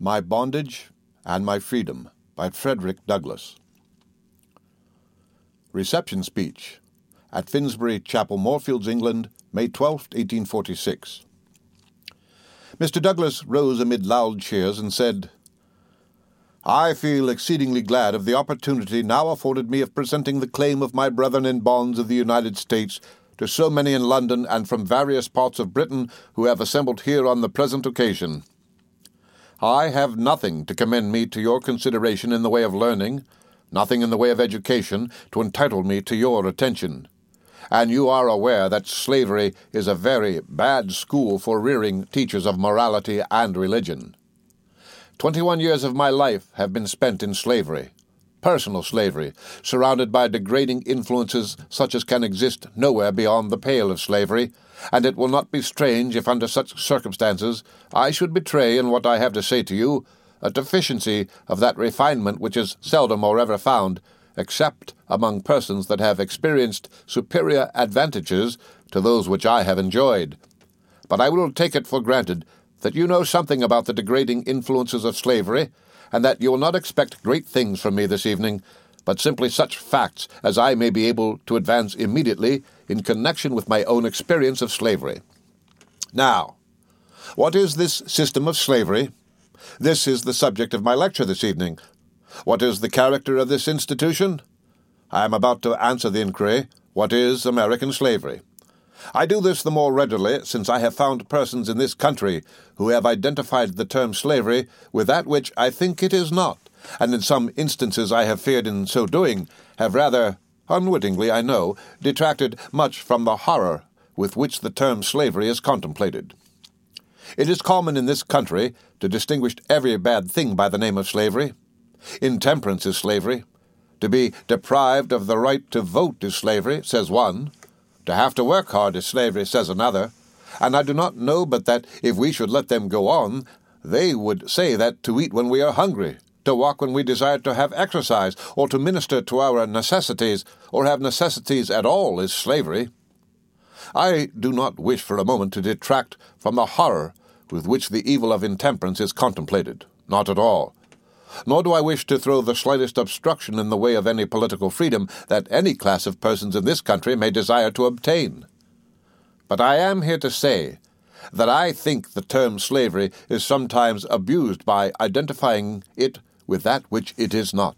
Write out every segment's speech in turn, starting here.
My Bondage and My Freedom by Frederick Douglass. Reception Speech at Finsbury Chapel, Moorfields, England, May 12, 1846. Mr. Douglass rose amid loud cheers and said, "I feel exceedingly glad of the opportunity now afforded me of presenting the claim of my brethren in bonds of the United States to so many in London and from various parts of Britain who have assembled here on the present occasion. I have nothing to commend me to your consideration in the way of learning, nothing in the way of education to entitle me to your attention. And you are aware that slavery is a very bad school for rearing teachers of morality and religion. 21 years of my life have been spent in slavery, personal slavery, surrounded by degrading influences such as can exist nowhere beyond the pale of slavery, and it will not be strange if under such circumstances I should betray in what I have to say to you a deficiency of that refinement which is seldom or ever found, except among persons that have experienced superior advantages to those which I have enjoyed. But I will take it for granted that you know something about the degrading influences of slavery, and that you will not expect great things from me this evening, but simply such facts as I may be able to advance immediately in connection with my own experience of slavery. Now, what is this system of slavery? This is the subject of my lecture this evening. What is the character of this institution? I am about to answer the inquiry, what is American slavery? I do this the more readily since I have found persons in this country who have identified the term slavery with that which I think it is not, and in some instances I have feared in so doing have rather, unwittingly I know, detracted much from the horror with which the term slavery is contemplated. It is common in this country to distinguish every bad thing by the name of slavery. Intemperance is slavery. To be deprived of the right to vote is slavery, says one. To have to work hard is slavery, says another. And I do not know but that if we should let them go on, they would say that to eat when we are hungry, to walk when we desire to have exercise, or to minister to our necessities, or have necessities at all, is slavery. I do not wish for a moment to detract from the horror with which the evil of intemperance is contemplated. Not at all. Nor do I wish to throw the slightest obstruction in the way of any political freedom that any class of persons in this country may desire to obtain. But I am here to say that I think the term slavery is sometimes abused by identifying it with that which it is not.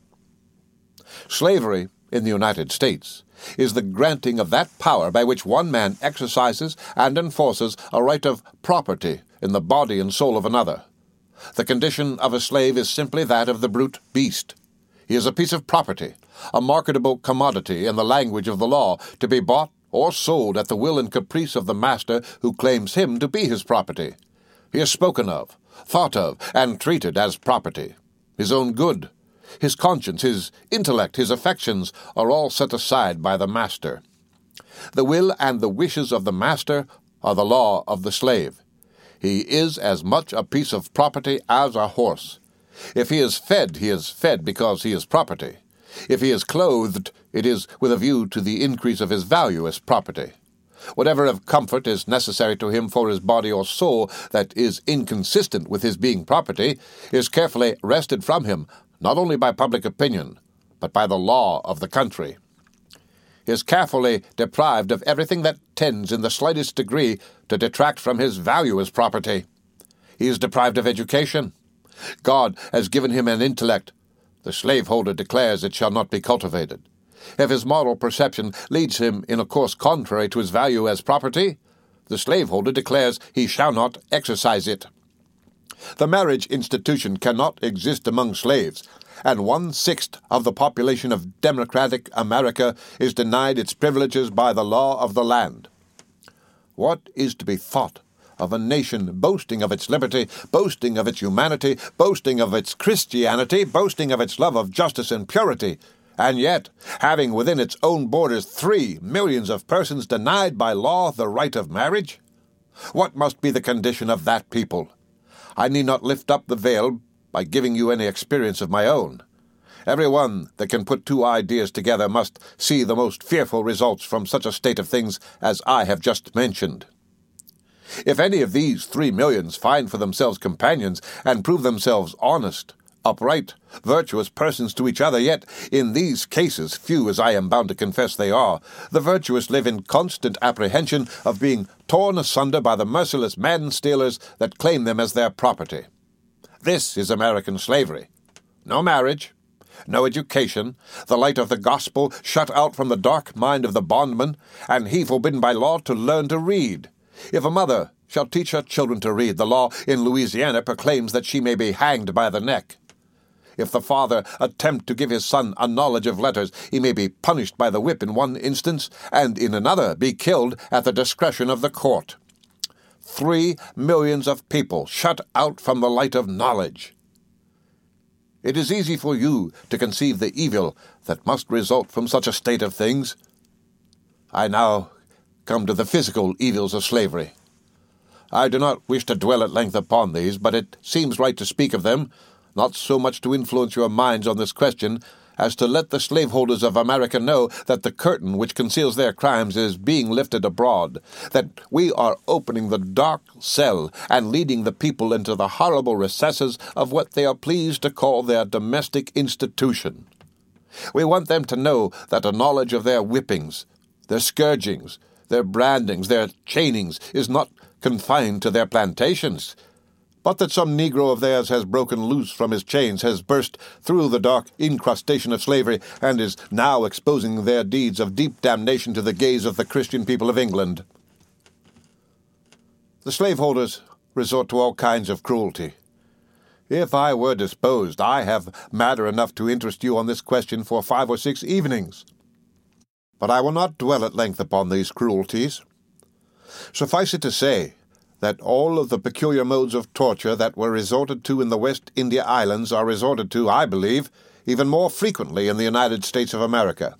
Slavery in the United States is the granting of that power by which one man exercises and enforces a right of property in the body and soul of another. The condition of a slave is simply that of the brute beast. He is a piece of property, a marketable commodity in the language of the law, to be bought or sold at the will and caprice of the master who claims him to be his property. He is spoken of, thought of, and treated as property. His own good, his conscience, his intellect, his affections are all set aside by the master. The will and the wishes of the master are the law of the slave. He is as much a piece of property as a horse. If he is fed because he is property. If he is clothed, it is with a view to the increase of his value as property. Whatever of comfort is necessary to him for his body or soul that is inconsistent with his being property is carefully wrested from him, not only by public opinion, but by the law of the country. He is carefully deprived of everything that tends in the slightest degree to detract from his value as property. He is deprived of education. God has given him an intellect. The slaveholder declares it shall not be cultivated. If his moral perception leads him in a course contrary to his value as property, the slaveholder declares he shall not exercise it. The marriage institution cannot exist among slaves, and 1/6 of the population of democratic America is denied its privileges by the law of the land. What is to be thought of a nation boasting of its liberty, boasting of its humanity, boasting of its Christianity, boasting of its love of justice and purity, and yet having within its own borders 3 millions of persons denied by law the right of marriage? What must be the condition of that people? I need not lift up the veil by giving you any experience of my own. Every one that can put two ideas together must see the most fearful results from such a state of things as I have just mentioned. If any of these 3 millions find for themselves companions and prove themselves honest, upright, virtuous persons to each other, yet in these cases, few as I am bound to confess they are, the virtuous live in constant apprehension of being torn asunder by the merciless man-stealers that claim them as their property. This is American slavery. No marriage, no education, the light of the gospel shut out from the dark mind of the bondman, and he forbidden by law to learn to read. If a mother shall teach her children to read, the law in Louisiana proclaims that she may be hanged by the neck. If the father attempt to give his son a knowledge of letters, he may be punished by the whip in one instance, and in another be killed at the discretion of the court. 3 millions of people shut out from the light of knowledge. It is easy for you to conceive the evil that must result from such a state of things. I now come to the physical evils of slavery. I do not wish to dwell at length upon these, but it seems right to speak of them, not so much to influence your minds on this question as to let the slaveholders of America know that the curtain which conceals their crimes is being lifted abroad, that we are opening the dark cell and leading the people into the horrible recesses of what they are pleased to call their domestic institution. We want them to know that a knowledge of their whippings, their scourgings, their brandings, their chainings is not confined to their plantations, but that some Negro of theirs has broken loose from his chains, has burst through the dark incrustation of slavery, and is now exposing their deeds of deep damnation to the gaze of the Christian people of England. The slaveholders resort to all kinds of cruelty. If I were disposed, I have matter enough to interest you on this question for 5 or 6 evenings. But I will not dwell at length upon these cruelties. Suffice it to say that all of the peculiar modes of torture that were resorted to in the West India Islands are resorted to, I believe, even more frequently in the United States of America.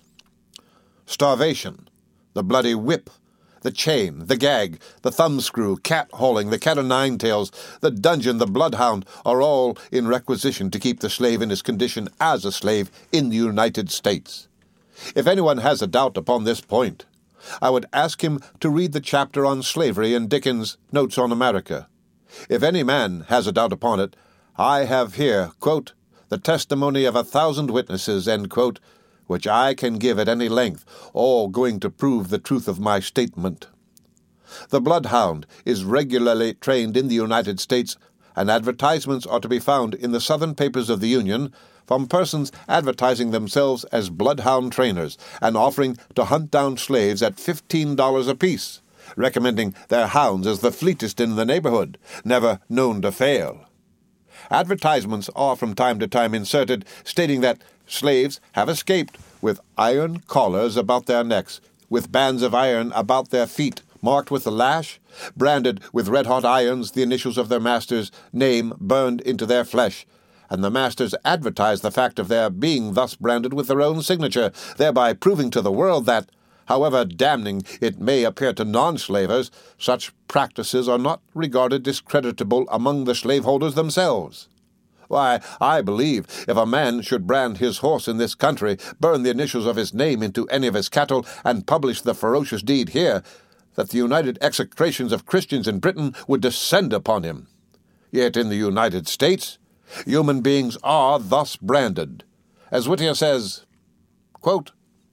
Starvation, the bloody whip, the chain, the gag, the thumbscrew, cat-hauling, the cat-o'-nine-tails, the dungeon, the bloodhound, are all in requisition to keep the slave in his condition as a slave in the United States. If anyone has a doubt upon this point, I would ask him to read the chapter on slavery in Dickens' Notes on America. If any man has a doubt upon it, I have here, quote, the testimony of 1,000 witnesses, end quote, which I can give at any length, all going to prove the truth of my statement. The bloodhound is regularly trained in the United States, and advertisements are to be found in the Southern papers of the Union from persons advertising themselves as bloodhound trainers and offering to hunt down slaves at $15 apiece, recommending their hounds as the fleetest in the neighborhood, never known to fail. Advertisements are from time to time inserted, stating that slaves have escaped with iron collars about their necks, with bands of iron about their feet, marked with the lash, branded with red-hot irons the initials of their master's name burned into their flesh, and the masters advertise the fact of their being thus branded with their own signature, thereby proving to the world that, however damning it may appear to non-slavers, such practices are not regarded discreditable among the slaveholders themselves. Why, I believe if a man should brand his horse in this country, burn the initials of his name into any of his cattle, and publish the ferocious deed here, that the united execrations of Christians in Britain would descend upon him. Yet in the United States, human beings are thus branded. As Whittier says, quote,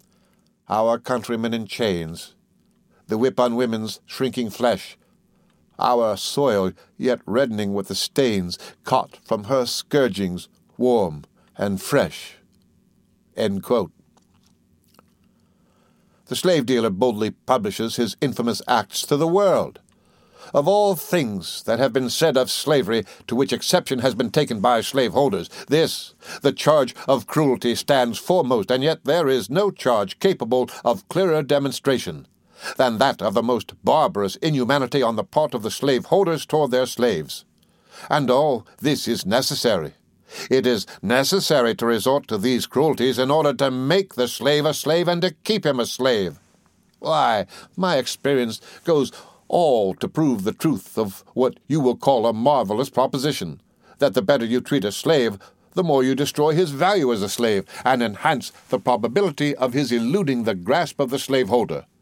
our countrymen in chains, the whip on women's shrinking flesh, our soil yet reddening with the stains caught from her scourgings, warm and fresh. End quote. The slave dealer boldly publishes his infamous acts to the world. Of all things that have been said of slavery to which exception has been taken by slaveholders, this, the charge of cruelty, stands foremost, and yet there is no charge capable of clearer demonstration than that of the most barbarous inhumanity on the part of the slaveholders toward their slaves. And all this is necessary. It is necessary to resort to these cruelties in order to make the slave a slave and to keep him a slave. Why, my experience goes all to prove the truth of what you will call a marvelous proposition, that the better you treat a slave, the more you destroy his value as a slave, and enhance the probability of his eluding the grasp of the slaveholder.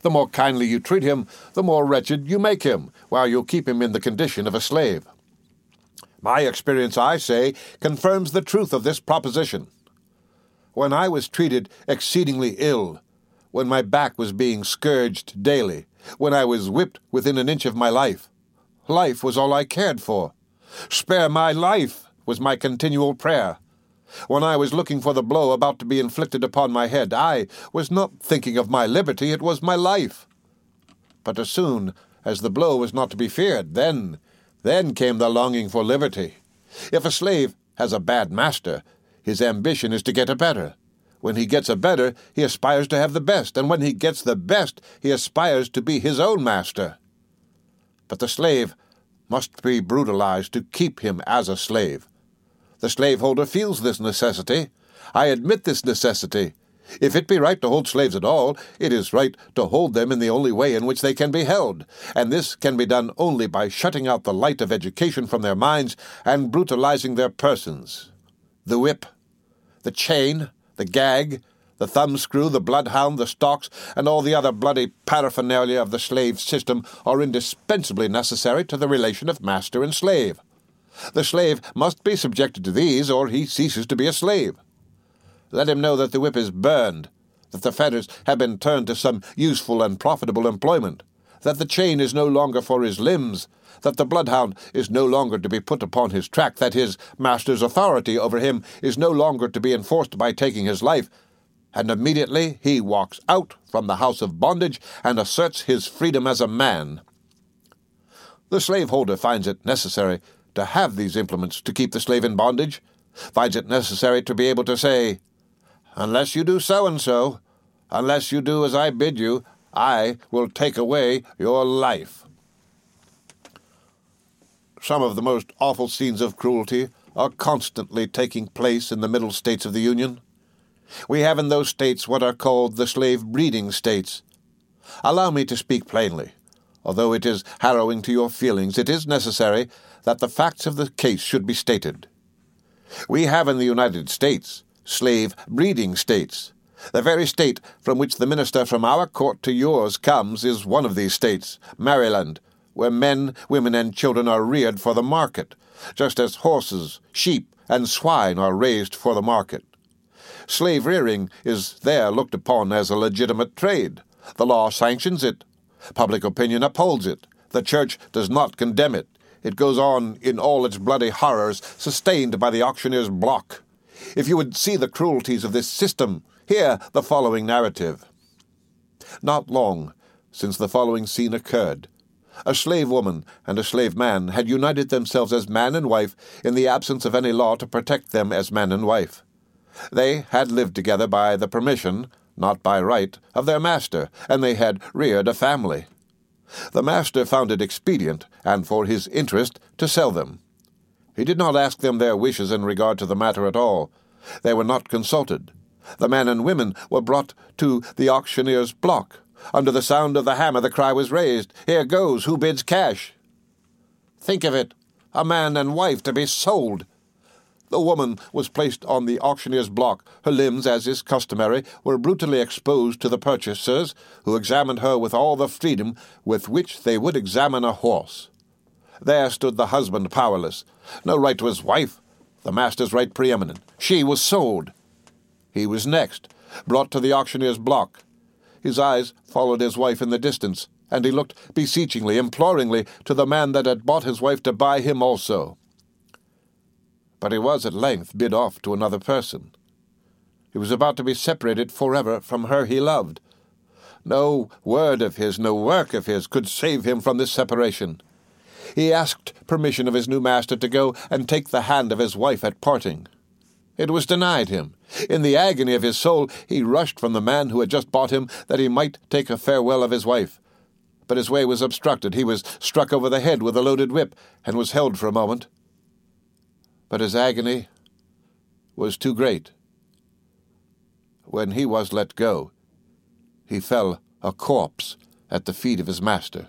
The more kindly you treat him, the more wretched you make him, while you keep him in the condition of a slave. My experience, I say, confirms the truth of this proposition. When I was treated exceedingly ill, when my back was being scourged daily, when I was whipped within an inch of my life, life was all I cared for. Spare my life was my continual prayer. When I was looking for the blow about to be inflicted upon my head, I was not thinking of my liberty, it was my life. But as soon as the blow was not to be feared, then came the longing for liberty. If a slave has a bad master, his ambition is to get a better. When he gets a better, he aspires to have the best, and when he gets the best, he aspires to be his own master. But the slave must be brutalized to keep him as a slave. The slaveholder feels this necessity. I admit this necessity. If it be right to hold slaves at all, it is right to hold them in the only way in which they can be held, and this can be done only by shutting out the light of education from their minds and brutalizing their persons. The whip, the chain, the gag, the thumbscrew, the bloodhound, the stocks, and all the other bloody paraphernalia of the slave system are indispensably necessary to the relation of master and slave. The slave must be subjected to these, or he ceases to be a slave. Let him know that the whip is burned, that the fetters have been turned to some useful and profitable employment, that the chain is no longer for his limbs, that the bloodhound is no longer to be put upon his track, that his master's authority over him is no longer to be enforced by taking his life, and immediately he walks out from the house of bondage and asserts his freedom as a man. The slaveholder finds it necessary to have these implements to keep the slave in bondage, finds it necessary to be able to say, "Unless you do so-and-so, unless you do as I bid you, I will take away your life." Some of the most awful scenes of cruelty are constantly taking place in the Middle States of the Union. We have in those states what are called the slave-breeding states. Allow me to speak plainly. Although it is harrowing to your feelings, it is necessary that the facts of the case should be stated. We have in the United States slave-breeding states. The very state from which the minister from our court to yours comes is one of these states, Maryland, where men, women, and children are reared for the market, just as horses, sheep, and swine are raised for the market. Slave-rearing is there looked upon as a legitimate trade. The law sanctions it. Public opinion upholds it. The church does not condemn it. It goes on in all its bloody horrors, sustained by the auctioneer's block. If you would see the cruelties of this system, hear the following narrative. Not long since the following scene occurred. A slave woman and a slave man had united themselves as man and wife in the absence of any law to protect them as man and wife. They had lived together by the permission, not by right, of their master, and they had reared a family. The master found it expedient, and for his interest, to sell them. He did not ask them their wishes in regard to the matter at all. They were not consulted. The men and women were brought to the auctioneer's block. Under the sound of the hammer the cry was raised, "Here goes, who bids cash?" Think of it, a man and wife to be sold. The woman was placed on the auctioneer's block. Her limbs, as is customary, were brutally exposed to the purchasers, who examined her with all the freedom with which they would examine a horse. There stood the husband powerless. No right to his wife, the master's right preeminent. She was sold. He was next, brought to the auctioneer's block. His eyes followed his wife in the distance, and he looked beseechingly, imploringly, to the man that had bought his wife to buy him also. But he was at length bid off to another person. He was about to be separated forever from her he loved. No word of his, no work of his could save him from this separation. He asked permission of his new master to go and take the hand of his wife at parting. It was denied him. In the agony of his soul, he rushed from the man who had just bought him that he might take a farewell of his wife. But his way was obstructed. He was struck over the head with a loaded whip, and was held for a moment. But his agony was too great. When he was let go, he fell a corpse at the feet of his master.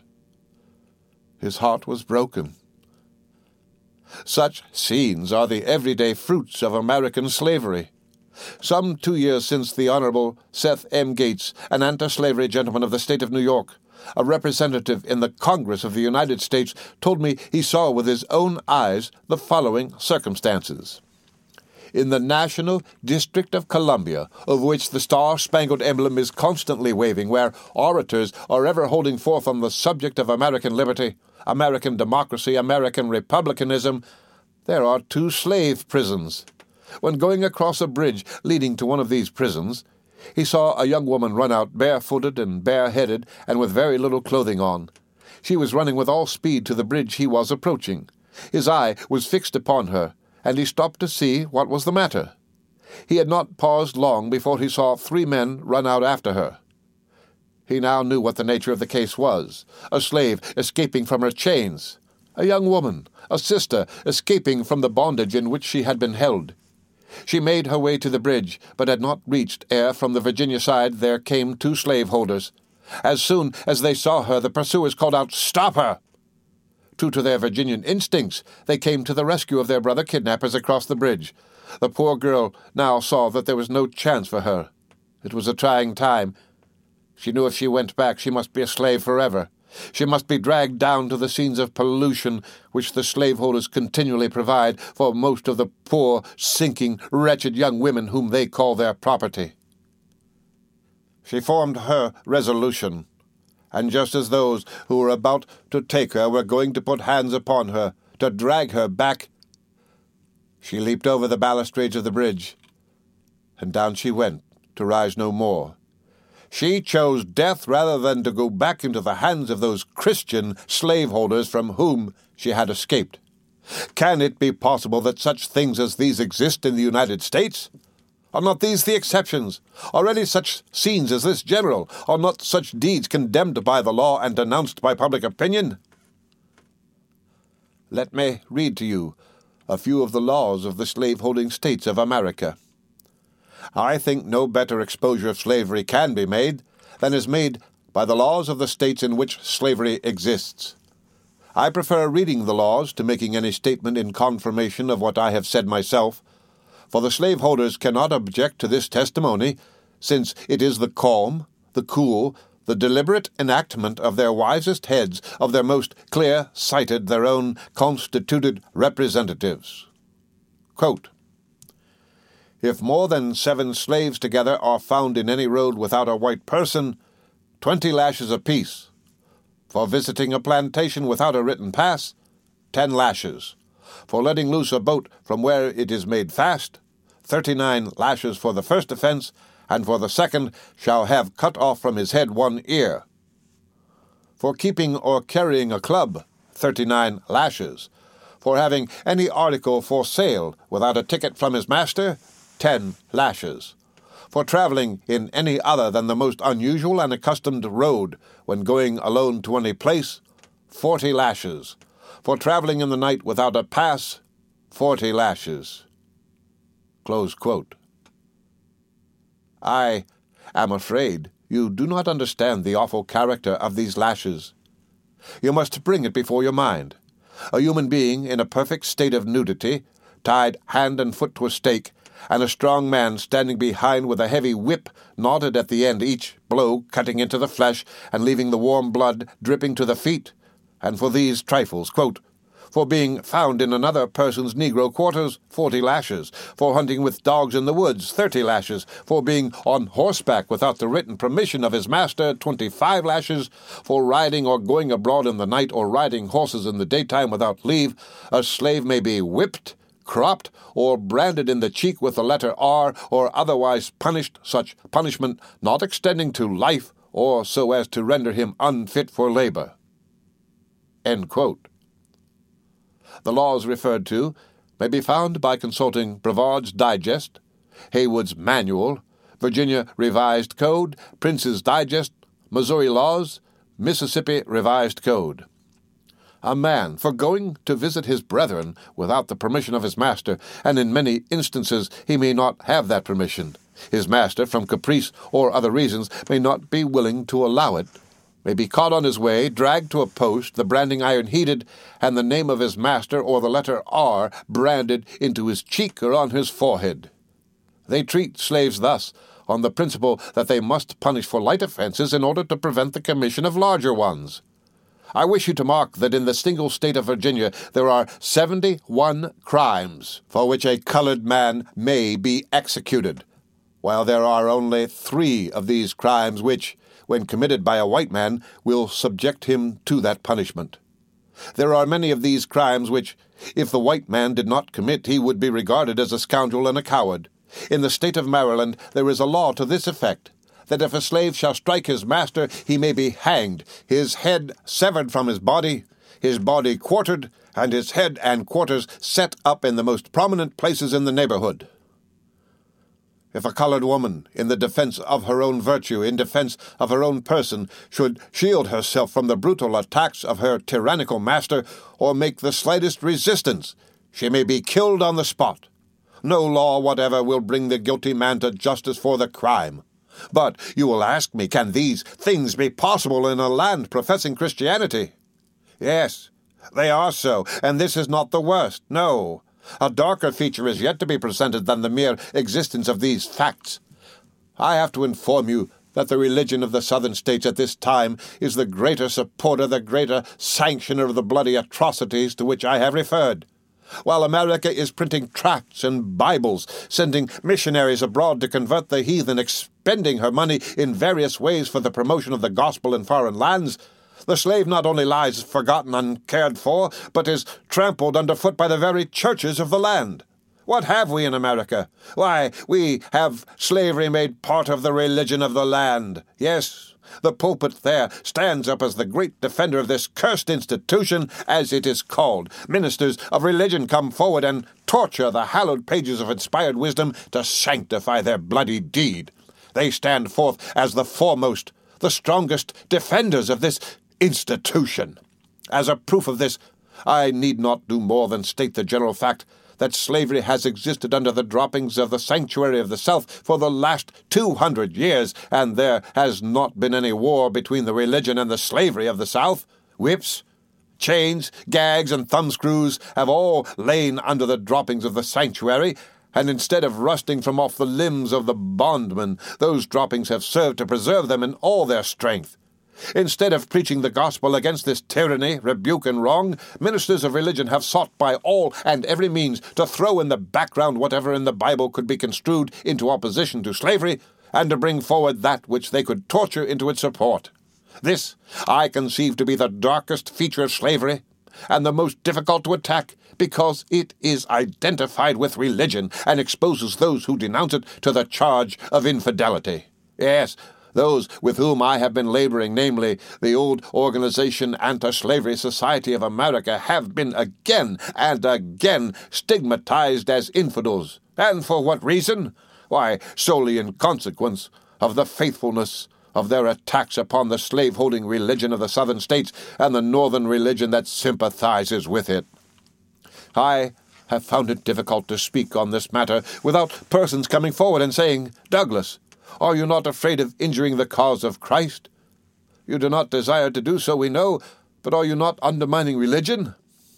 His heart was broken. Such scenes are the everyday fruits of American slavery. Some 2 years since, the Honorable Seth M. Gates, an anti-slavery gentleman of the state of New York, a representative in the Congress of the United States, told me he saw with his own eyes the following circumstances. In the National District of Columbia, over which the Star-Spangled Emblem is constantly waving, where orators are ever holding forth on the subject of American liberty, American democracy, American republicanism, there are 2 slave prisons. When going across a bridge leading to one of these prisons, he saw a young woman run out barefooted and bareheaded and with very little clothing on. She was running with all speed to the bridge he was approaching. His eye was fixed upon her, and he stopped to see what was the matter. He had not paused long before he saw 3 men run out after her. He now knew what the nature of the case was: a slave escaping from her chains, a young woman, a sister, escaping from the bondage in which she had been held. She made her way to the bridge, but had not reached ere from the Virginia side there came 2 slaveholders. As soon as they saw her, the pursuers called out, "Stop her!" True to their Virginian instincts, they came to the rescue of their brother kidnappers across the bridge. The poor girl now saw that there was no chance for her. It was a trying time. She knew if she went back she must be a slave forever. She must be dragged down to the scenes of pollution which the slaveholders continually provide for most of the poor, sinking, wretched young women whom they call their property. She formed her resolution, and just as those who were about to take her were going to put hands upon her, to drag her back, she leaped over the balustrades of the bridge, and down she went, to rise no more. She chose death rather than to go back into the hands of those Christian slaveholders from whom she had escaped. Can it be possible that such things as these exist in the United States? Are not these the exceptions? Are any such scenes as this general? Are not such deeds condemned by the law and denounced by public opinion? Let me read to you a few of the laws of the slaveholding states of America. I think no better exposure of slavery can be made than is made by the laws of the states in which slavery exists. I prefer reading the laws to making any statement in confirmation of what I have said myself, for the slaveholders cannot object to this testimony, since it is the calm, the cool, the deliberate enactment of their wisest heads, of their most clear-sighted, their own constituted representatives. Quote, "If more than 7 slaves together are found in any road without a white person, 20 lashes apiece. For visiting a plantation without a written pass, 10 lashes. For letting loose a boat from where it is made fast, 39 lashes for the first offense, and for the second shall have cut off from his head 1 ear. For keeping or carrying a club, 39 lashes. For having any article for sale without a ticket from his master, 10 lashes. For traveling in any other than the most unusual and accustomed road when going alone to any place, 40 lashes. For traveling in the night without a pass, 40 lashes." Close quote. I am afraid you do not understand the awful character of these lashes. You must bring it before your mind. A human being in a perfect state of nudity, tied hand and foot to a stake, and a strong man standing behind with a heavy whip knotted at the end, each blow cutting into the flesh and leaving the warm blood dripping to the feet. And for these trifles, quote, "For being found in another person's negro quarters, 40 lashes. For hunting with dogs in the woods, 30 lashes. For being on horseback without the written permission of his master, 25 lashes. For riding or going abroad in the night or riding horses in the daytime without leave, a slave may be whipped, cropped, or branded in the cheek with the letter R, or otherwise punished, such punishment not extending to life, or so as to render him unfit for labor." End quote. The laws referred to may be found by consulting Brevard's Digest, Haywood's Manual, Virginia Revised Code, Prince's Digest, Missouri Laws, Mississippi Revised Code. A man, for going to visit his brethren without the permission of his master, and in many instances he may not have that permission. His master, from caprice or other reasons, may not be willing to allow it, may be caught on his way, dragged to a post, the branding iron heated, and the name of his master or the letter R branded into his cheek or on his forehead. They treat slaves thus, on the principle that they must punish for light offenses in order to prevent the commission of larger ones. I wish you to mark that in the single state of Virginia there are 71 crimes for which a colored man may be executed, while there are only 3 of these crimes which, when committed by a white man, will subject him to that punishment. There are many of these crimes which, if the white man did not commit, he would be regarded as a scoundrel and a coward. In the state of Maryland there is a law to this effect, that if a slave shall strike his master, he may be hanged, his head severed from his body quartered, and his head and quarters set up in the most prominent places in the neighborhood. If a colored woman, in the defense of her own virtue, in defense of her own person, should shield herself from the brutal attacks of her tyrannical master, or make the slightest resistance, she may be killed on the spot. No law whatever will bring the guilty man to justice for the crime. But you will ask me, can these things be possible in a land professing Christianity? Yes, they are so, and this is not the worst. No, a darker feature is yet to be presented than the mere existence of these facts. I have to inform you that the religion of the Southern states at this time is the greater supporter, the greater sanctioner of the bloody atrocities to which I have referred. While America is printing tracts and Bibles, sending missionaries abroad to convert the heathen, expending her money in various ways for the promotion of the gospel in foreign lands, the slave not only lies forgotten, uncared for, but is trampled underfoot by the very churches of the land. What have we in America? Why, we have slavery made part of the religion of the land. Yes, the pulpit there stands up as the great defender of this cursed institution, as it is called. Ministers of religion come forward and torture the hallowed pages of inspired wisdom to sanctify their bloody deed. They stand forth as the foremost, the strongest defenders of this institution. As a proof of this, I need not do more than state the general fact that slavery has existed under the droppings of the sanctuary of the South for the last 200 years, and there has not been any war between the religion and the slavery of the South. Whips, chains, gags, and thumbscrews have all lain under the droppings of the sanctuary, and instead of rusting from off the limbs of the bondmen, those droppings have served to preserve them in all their strength. Instead of preaching the gospel against this tyranny, rebuke, and wrong, ministers of religion have sought by all and every means to throw in the background whatever in the Bible could be construed into opposition to slavery, and to bring forward that which they could torture into its support. This I conceive to be the darkest feature of slavery, and the most difficult to attack, because it is identified with religion, and exposes those who denounce it to the charge of infidelity. Yes, those with whom I have been laboring, namely the old organization Anti-Slavery Society of America, have been again and again stigmatized as infidels. And for what reason? Why, solely in consequence of the faithfulness of their attacks upon the slaveholding religion of the Southern states and the Northern religion that sympathizes with it. I have found it difficult to speak on this matter without persons coming forward and saying, "Douglas, are you not afraid of injuring the cause of Christ? You do not desire to do so, we know, but are you not undermining religion?"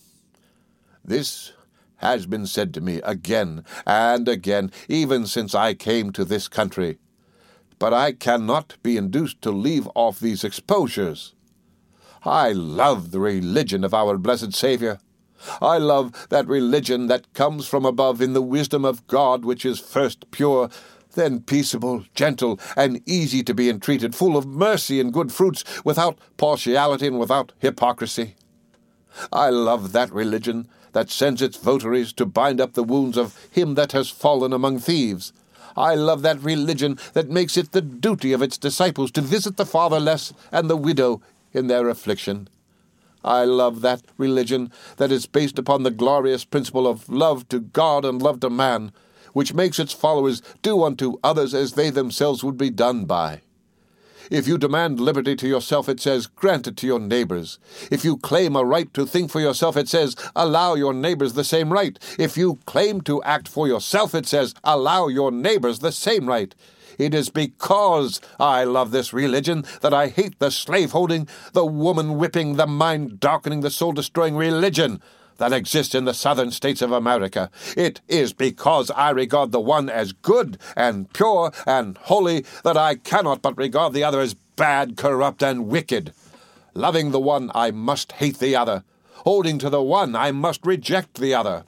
This has been said to me again and again, even since I came to this country. But I cannot be induced to leave off these exposures. I love the religion of our blessed Savior. I love that religion that comes from above in the wisdom of God, which is first pure, then peaceable, gentle, and easy to be entreated, full of mercy and good fruits, without partiality and without hypocrisy. I love that religion that sends its votaries to bind up the wounds of him that has fallen among thieves. I love that religion that makes it the duty of its disciples to visit the fatherless and the widow in their affliction. I love that religion that is based upon the glorious principle of love to God and love to man, which makes its followers do unto others as they themselves would be done by. If you demand liberty to yourself, it says, grant it to your neighbors. If you claim a right to think for yourself, it says, allow your neighbors the same right. If you claim to act for yourself, it says, allow your neighbors the same right. It is because I love this religion that I hate the slave-holding, the woman-whipping, the mind-darkening, the soul-destroying religion that exists in the southern states of America. It is because I regard the one as good and pure and holy that I cannot but regard the other as bad, corrupt, and wicked. Loving the one, I must hate the other. Holding to the one, I must reject the other.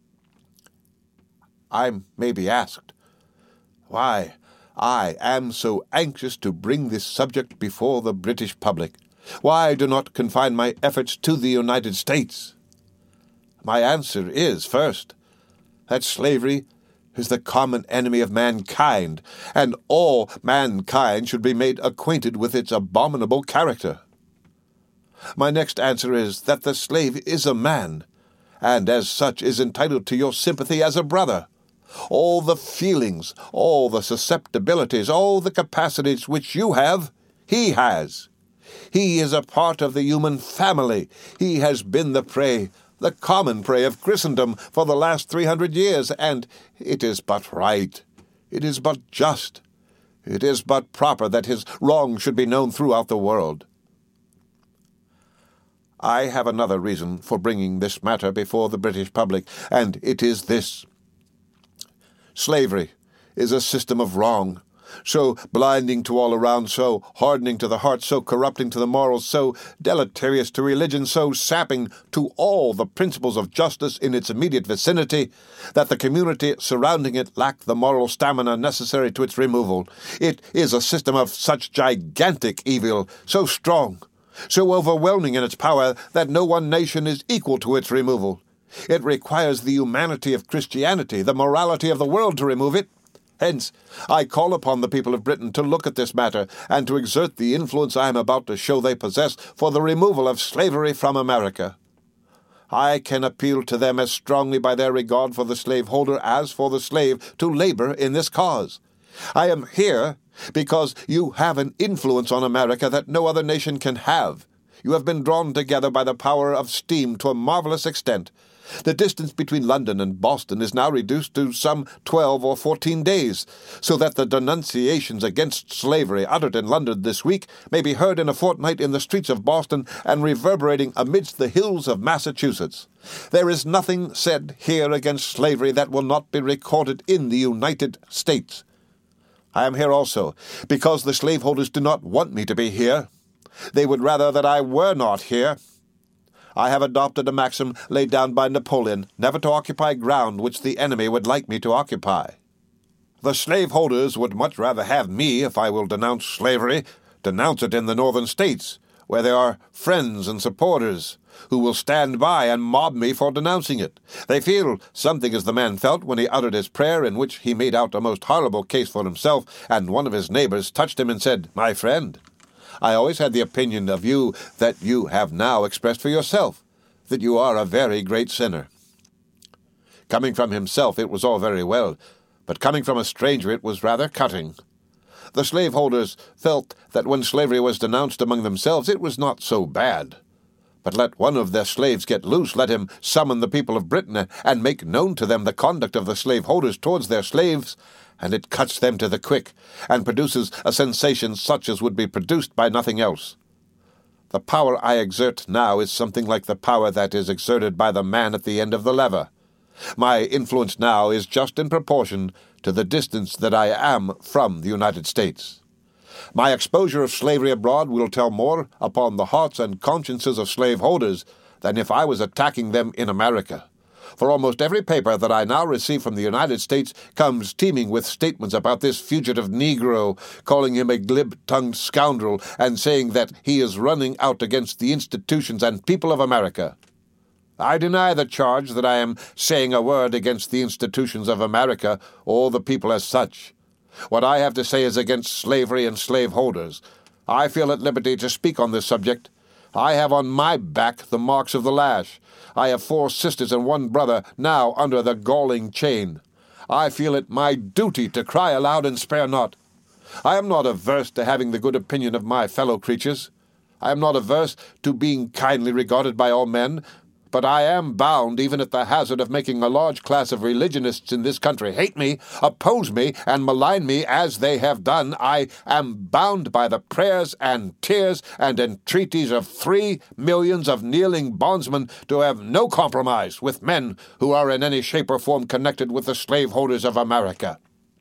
I may be asked why I am so anxious to bring this subject before the British public. Why I do not confine my efforts to the United States. My answer is, first, that slavery is the common enemy of mankind, and all mankind should be made acquainted with its abominable character. My next answer is that the slave is a man, and as such is entitled to your sympathy as a brother. All the feelings, all the susceptibilities, all the capacities which you have, he has. He is a part of the human family. He has been the prey, the common prey of Christendom for the last 300 years, and it is but right, it is but just, it is but proper that his wrong should be known throughout the world. I have another reason for bringing this matter before the British public, and it is this. Slavery is a system of wrong, so blinding to all around, so hardening to the heart, so corrupting to the morals, so deleterious to religion, so sapping to all the principles of justice in its immediate vicinity, that the community surrounding it lack the moral stamina necessary to its removal. It is a system of such gigantic evil, so strong, so overwhelming in its power, that no one nation is equal to its removal. It requires the humanity of Christianity, the morality of the world to remove it. Hence, I call upon the people of Britain to look at this matter and to exert the influence I am about to show they possess for the removal of slavery from America. I can appeal to them as strongly by their regard for the slaveholder as for the slave to labor in this cause. I am here because you have an influence on America that no other nation can have. You have been drawn together by the power of steam to a marvelous extent. The distance between London and Boston is now reduced to some 12 or 14 days, so that the denunciations against slavery uttered in London this week may be heard in a fortnight in the streets of Boston and reverberating amidst the hills of Massachusetts. There is nothing said here against slavery that will not be recorded in the United States. I am here also because the slaveholders do not want me to be here. They would rather that I were not here. I have adopted a maxim laid down by Napoleon, never to occupy ground which the enemy would like me to occupy. The slaveholders would much rather have me, if I will denounce slavery, denounce it in the northern states, where there are friends and supporters who will stand by and mob me for denouncing it. They feel something as the man felt when he uttered his prayer, in which he made out a most horrible case for himself, and one of his neighbors touched him and said, "My friend, I always had the opinion of you that you have now expressed for yourself, that you are a very great sinner." Coming from himself, it was all very well, but coming from a stranger, it was rather cutting. The slaveholders felt that when slavery was denounced among themselves, it was not so bad. But let one of their slaves get loose, let him summon the people of Britain and make known to them the conduct of the slaveholders towards their slaves, and it cuts them to the quick, and produces a sensation such as would be produced by nothing else. The power I exert now is something like the power that is exerted by the man at the end of the lever. My influence now is just in proportion to the distance that I am from the United States. My exposure of slavery abroad will tell more upon the hearts and consciences of slaveholders than if I was attacking them in America. For almost every paper that I now receive from the United States comes teeming with statements about this fugitive Negro, calling him a glib-tongued scoundrel, and saying that he is running out against the institutions and people of America. I deny the charge that I am saying a word against the institutions of America or the people as such. What I have to say is against slavery and slaveholders. I feel at liberty to speak on this subject. I have on my back the marks of the lash. I have 4 sisters and 1 brother now under the galling chain. I feel it my duty to cry aloud and spare not. I am not averse to having the good opinion of my fellow creatures. I am not averse to being kindly regarded by all men, but I am bound, even at the hazard of making a large class of religionists in this country hate me, oppose me, and malign me as they have done, I am bound by the prayers and tears and entreaties of 3 millions of kneeling bondsmen to have no compromise with men who are in any shape or form connected with the slaveholders of America.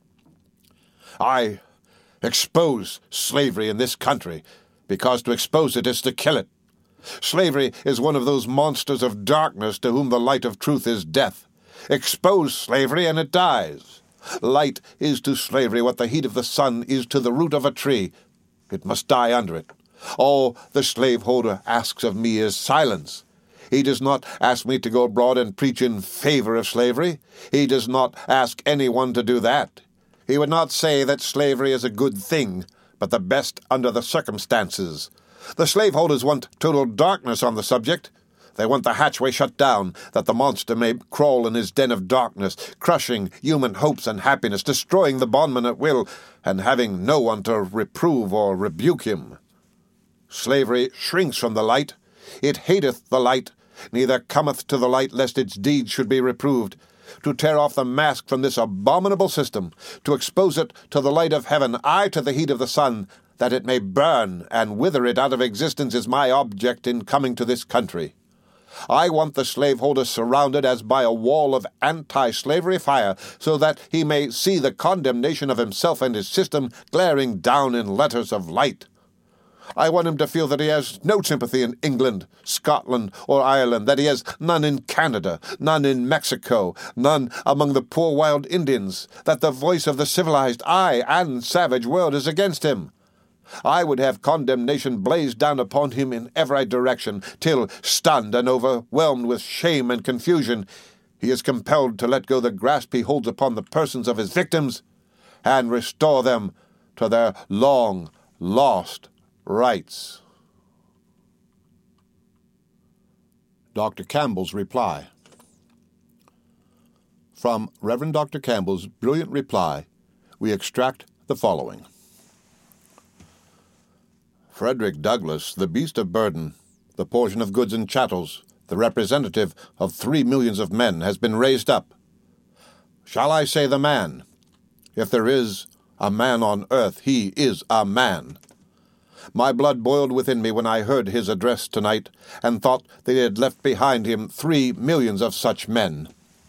I expose slavery in this country because to expose it is to kill it. Slavery is one of those monsters of darkness to whom the light of truth is death. Expose slavery and it dies. Light is to slavery what the heat of the sun is to the root of a tree. It must die under it. All the slaveholder asks of me is silence. He does not ask me to go abroad and preach in favor of slavery. He does not ask anyone to do that. He would not say that slavery is a good thing, but the best under the circumstances. The slaveholders want total darkness on the subject. They want the hatchway shut down, that the monster may crawl in his den of darkness, crushing human hopes and happiness, destroying the bondman at will, and having no one to reprove or rebuke him. Slavery shrinks from the light. It hateth the light, neither cometh to the light, lest its deeds should be reproved. To tear off the mask from this abominable system, to expose it to the light of heaven, aye, to the heat of the sun, that it may burn and wither it out of existence, is my object in coming to this country. I want the slaveholder surrounded as by a wall of anti-slavery fire, so that he may see the condemnation of himself and his system glaring down in letters of light. I want him to feel that he has no sympathy in England, Scotland, or Ireland, that he has none in Canada, none in Mexico, none among the poor wild Indians, that the voice of the civilized, aye, and savage world is against him. I would have condemnation blaze down upon him in every direction, till, stunned and overwhelmed with shame and confusion, he is compelled to let go the grasp he holds upon the persons of his victims, and restore them to their long-lost rights. Dr. Campbell's reply. From Reverend Dr. Campbell's brilliant reply, we extract the following. Frederick Douglass, the beast of burden, the portion of goods and chattels, the representative of 3 millions of men, has been raised up. Shall I say the man? If there is a man on earth, he is a man. My blood boiled within me when I heard his address tonight, and thought that he had left behind him 3 millions of such men.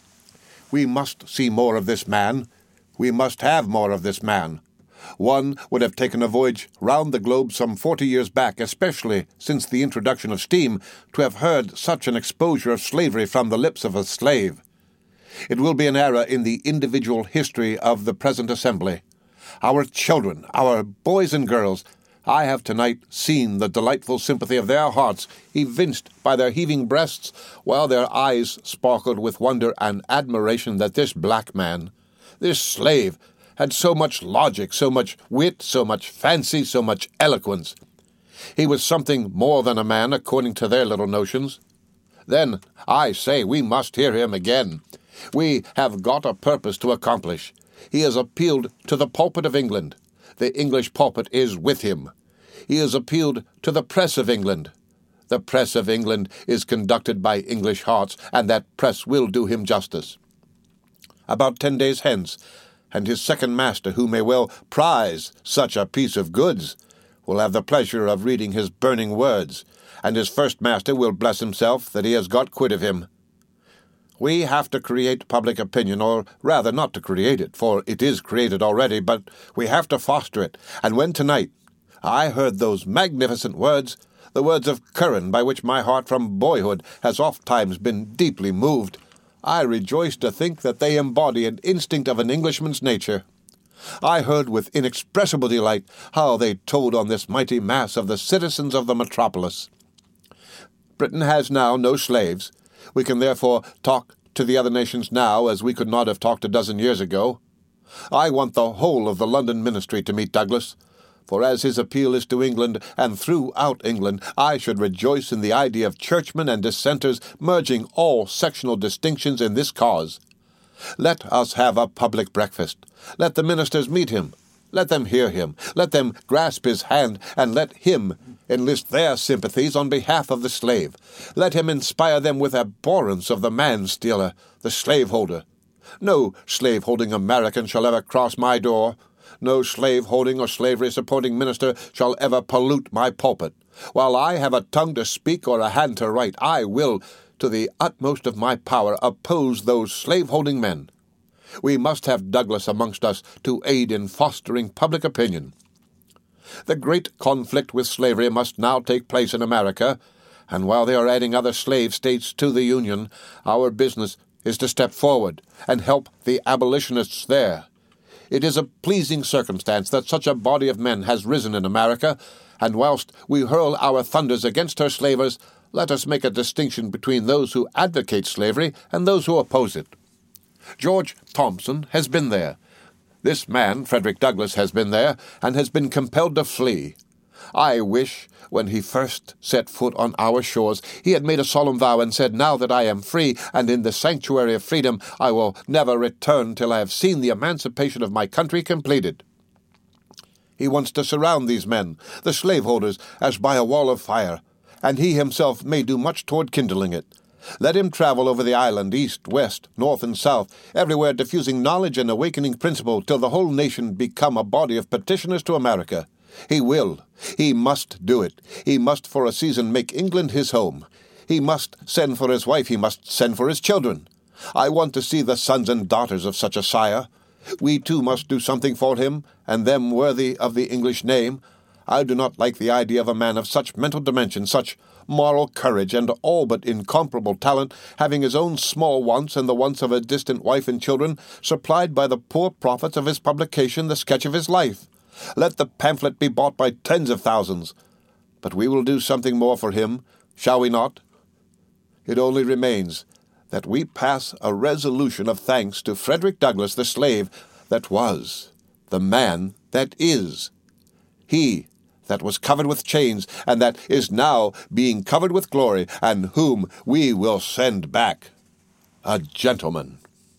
We must see more of this man. We must have more of this man. One would have taken a voyage round the globe some 40 years back, especially since the introduction of steam, to have heard such an exposure of slavery from the lips of a slave. It will be an era in the individual history of the present assembly. Our children, our boys and girls, I have tonight seen the delightful sympathy of their hearts evinced by their heaving breasts, while their eyes sparkled with wonder and admiration that this black man, this slave, had so much logic, so much wit, so much fancy, so much eloquence. He was something more than a man, according to their little notions. Then, I say, we must hear him again. We have got a purpose to accomplish. He has appealed to the pulpit of England. The English pulpit is with him. He has appealed to the press of England. The press of England is conducted by English hearts, and that press will do him justice. About 10 days hence, and his second master, who may well prize such a piece of goods, will have the pleasure of reading his burning words, and his first master will bless himself that he has got quit of him. We have to create public opinion, or rather not to create it, for it is created already, but we have to foster it. And when tonight I heard those magnificent words, the words of Curran, by which my heart from boyhood has oft-times been deeply moved, I rejoiced to think that they embody an instinct of an Englishman's nature. I heard with inexpressible delight how they told on this mighty mass of the citizens of the metropolis. Britain has now no slaves. We can therefore talk to the other nations now as we could not have talked a dozen years ago. I want the whole of the London ministry to meet Douglas, for as his appeal is to England and throughout England, I should rejoice in the idea of churchmen and dissenters merging all sectional distinctions in this cause. Let us have a public breakfast. Let the ministers meet him. Let them hear him. Let them grasp his hand, and let him enlist their sympathies on behalf of the slave. Let him inspire them with abhorrence of the man-stealer, the slaveholder. No slave-holding American shall ever cross my door. No slave-holding or slavery-supporting minister shall ever pollute my pulpit. While I have a tongue to speak or a hand to write, I will, to the utmost of my power, oppose those slave-holding men. We must have Douglas amongst us to aid in fostering public opinion. The great conflict with slavery must now take place in America, and while they are adding other slave states to the Union, our business is to step forward and help the abolitionists there. It is a pleasing circumstance that such a body of men has risen in America, and whilst we hurl our thunders against her slavers, let us make a distinction between those who advocate slavery and those who oppose it. George Thompson has been there. This man, Frederick Douglass, has been there, and has been compelled to flee. I wish, when he first set foot on our shores, he had made a solemn vow and said, "Now that I am free, and in the sanctuary of freedom, I will never return till I have seen the emancipation of my country completed." He wants to surround these men, the slaveholders, as by a wall of fire, and he himself may do much toward kindling it. Let him travel over the island, east, west, north, and south, everywhere diffusing knowledge and awakening principle, till the whole nation become a body of petitioners to America. He will. He must do it. He must for a season make England his home. He must send for his wife. He must send for his children. I want to see the sons and daughters of such a sire. We too must do something for him, and them worthy of the English name. I do not like the idea of a man of such mental dimension, such moral courage, and all but incomparable talent, having his own small wants and the wants of a distant wife and children supplied by the poor profits of his publication, The Sketch of His Life. Let the pamphlet be bought by tens of thousands. But we will do something more for him, shall we not? It only remains that we pass a resolution of thanks to Frederick Douglass, the slave that was, the man that is, he that was covered with chains, and that is now being covered with glory, and whom we will send back a gentleman.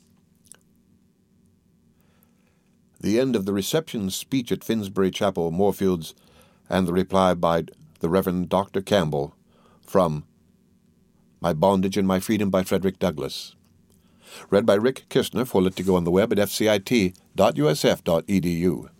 The end of the reception speech at Finsbury Chapel, Moorfields, and the reply by the Reverend Dr. Campbell from My Bondage and My Freedom by Frederick Douglass. Read by Rick Kistner for Lit to Go on the web at fcit.usf.edu.